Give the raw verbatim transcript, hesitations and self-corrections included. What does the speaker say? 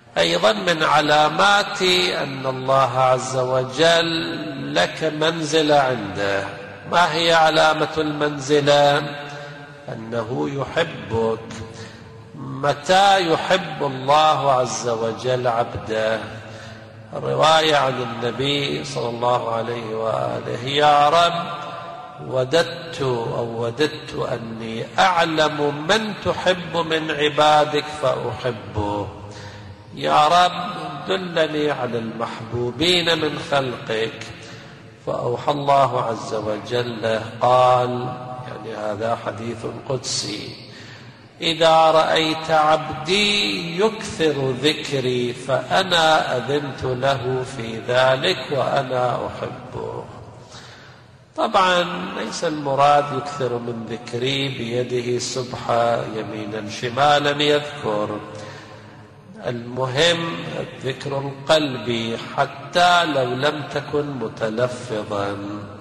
أيضا من علامات أن الله عز وجل لك منزلة عنده. ما هي علامة المنزلة؟ أنه يحبك. متى يحب الله عز وجل عبده؟ رواية عن النبي صلى الله عليه وآله: يا رب وددت أو وددت أني أعلم من تحب من عبادك فأحبه. يا رب دلني على المحبوبين من خلقك. فأوحى الله عز وجل قال، يعني هذا حديث قدسي: إذا رأيت عبدي يكثر ذكري فأنا أذنت له في ذلك وأنا أحبه. طبعا ليس المراد يكثر من ذكري بيده السبحة يمينا شمالا يذكر، المهم الذكر القلبي حتى لو لم تكن متلفظا.